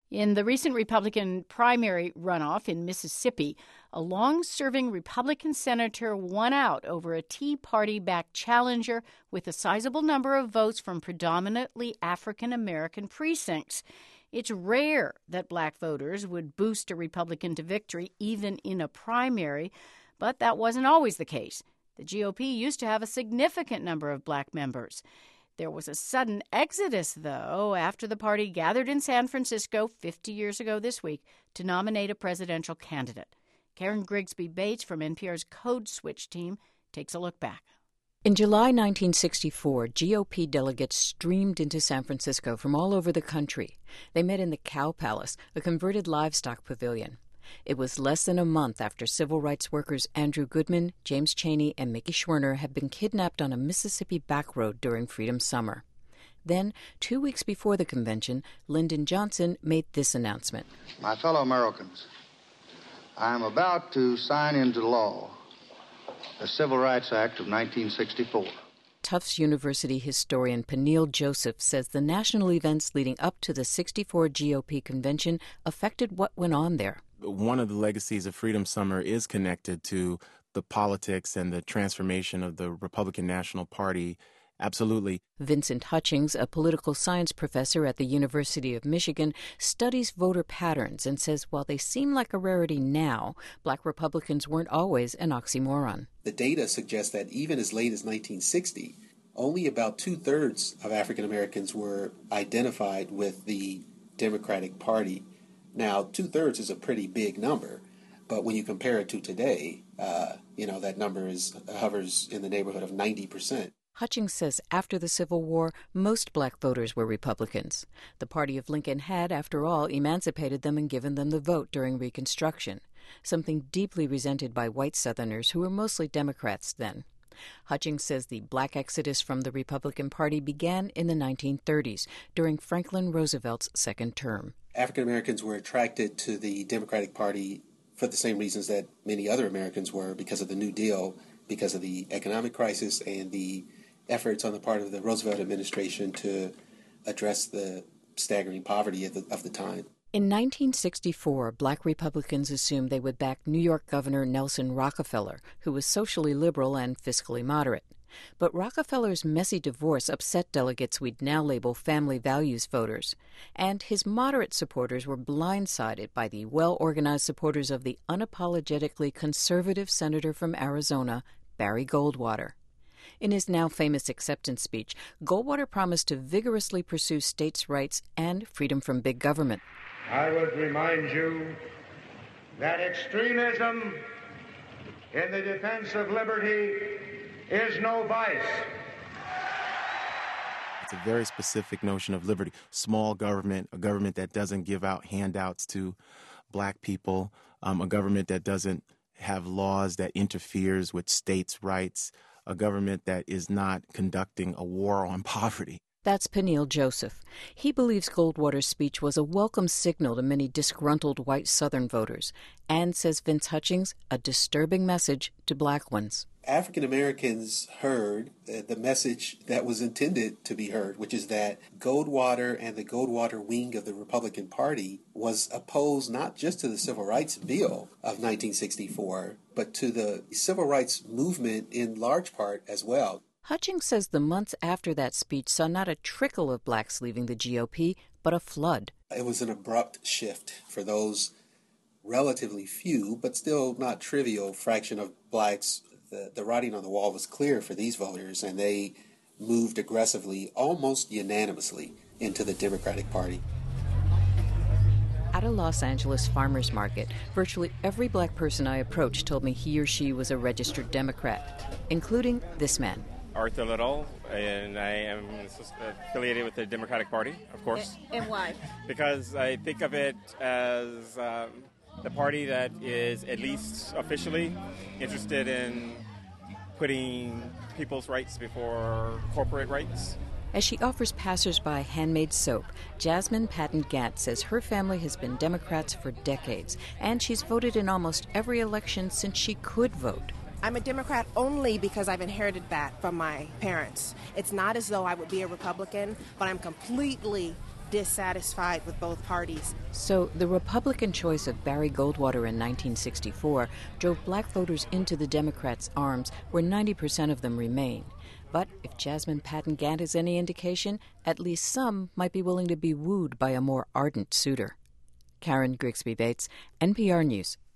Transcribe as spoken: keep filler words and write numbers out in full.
In the recent Republican primary runoff in Mississippi, a long-serving Republican senator won out over a Tea Party-backed challenger with a sizable number of votes from predominantly African-American precincts. It's rare that black voters would boost a Republican to victory, even in a primary, but that wasn't always the case. The G O P used to have a significant number of black members. There was a sudden exodus, though, after the party gathered in San Francisco fifty years ago this week to nominate a presidential candidate. Karen Grigsby Bates from N P R's Code Switch team takes a look back. In July nineteen sixty-four, G O P delegates streamed into San Francisco from all over the country. They met in the Cow Palace, a converted livestock pavilion. It was less than a month after civil rights workers Andrew Goodman, James Chaney, and Mickey Schwerner had been kidnapped on a Mississippi back road during Freedom Summer. Then, two weeks before the convention, Lyndon Johnson made this announcement. My fellow Americans, I am about to sign into law the Civil Rights Act of nineteen sixty-four. Tufts University historian Peniel Joseph says the national events leading up to the sixty-four G O P convention affected what went on there. One of the legacies of Freedom Summer is connected to the politics and the transformation of the Republican National Party. Absolutely. Vincent Hutchings, a political science professor at the University of Michigan, studies voter patterns and says while they seem like a rarity now, black Republicans weren't always an oxymoron. The data suggests that even as late as nineteen sixty, only about two-thirds of African Americans were identified with the Democratic Party. Now, two-thirds is a pretty big number, but when you compare it to today, uh, you know, that number is hovers in the neighborhood of ninety percent. Hutchings says after the Civil War, most black voters were Republicans. The party of Lincoln had, after all, emancipated them and given them the vote during Reconstruction, something deeply resented by white Southerners who were mostly Democrats then. Hutchings says the black exodus from the Republican Party began in the nineteen thirties, during Franklin Roosevelt's second term. African Americans were attracted to the Democratic Party for the same reasons that many other Americans were, because of the New Deal, because of the economic crisis and the efforts on the part of the Roosevelt administration to address the staggering poverty of the, of the time. In nineteen sixty-four, black Republicans assumed they would back New York Governor Nelson Rockefeller, who was socially liberal and fiscally moderate. But Rockefeller's messy divorce upset delegates we'd now label family values voters, and his moderate supporters were blindsided by the well-organized supporters of the unapologetically conservative senator from Arizona, Barry Goldwater. In his now famous acceptance speech, Goldwater promised to vigorously pursue states' rights and freedom from big government. I would remind you that extremism in the defense of liberty is no vice. It's a very specific notion of liberty. Small government, a government that doesn't give out handouts to black people, um, a government that doesn't have laws that interferes with states' rights, a government that is not conducting a war on poverty. That's Peniel Joseph. He believes Goldwater's speech was a welcome signal to many disgruntled white Southern voters, and, says Vince Hutchings, a disturbing message to black ones. African Americans heard the message that was intended to be heard, which is that Goldwater and the Goldwater wing of the Republican Party was opposed not just to the Civil Rights Bill of nineteen sixty-four, but to the civil rights movement in large part as well. Hutchings says the months after that speech saw not a trickle of blacks leaving the G O P, but a flood. It was an abrupt shift for those relatively few, but still not trivial, fraction of blacks. The, the writing on the wall was clear for these voters, and they moved aggressively, almost unanimously, into the Democratic Party. At a Los Angeles farmer's market, virtually every black person I approached told me he or she was a registered Democrat, including this man. Arthur Little, and I am affiliated with the Democratic Party, of course. And why? Because I think of it as um, the party that is at least officially interested in putting people's rights before corporate rights. As she offers passersby handmade soap, Jasmine Patton Gatt says her family has been Democrats for decades, and she's voted in almost every election since she could vote. I'm a Democrat only because I've inherited that from my parents. It's not as though I would be a Republican, but I'm completely dissatisfied with both parties. So the Republican choice of Barry Goldwater in nineteen sixty-four drove black voters into the Democrats' arms, where ninety percent of them remain. But if Jasmine Patton Gant is any indication, at least some might be willing to be wooed by a more ardent suitor. Karen Grigsby Bates, N P R News.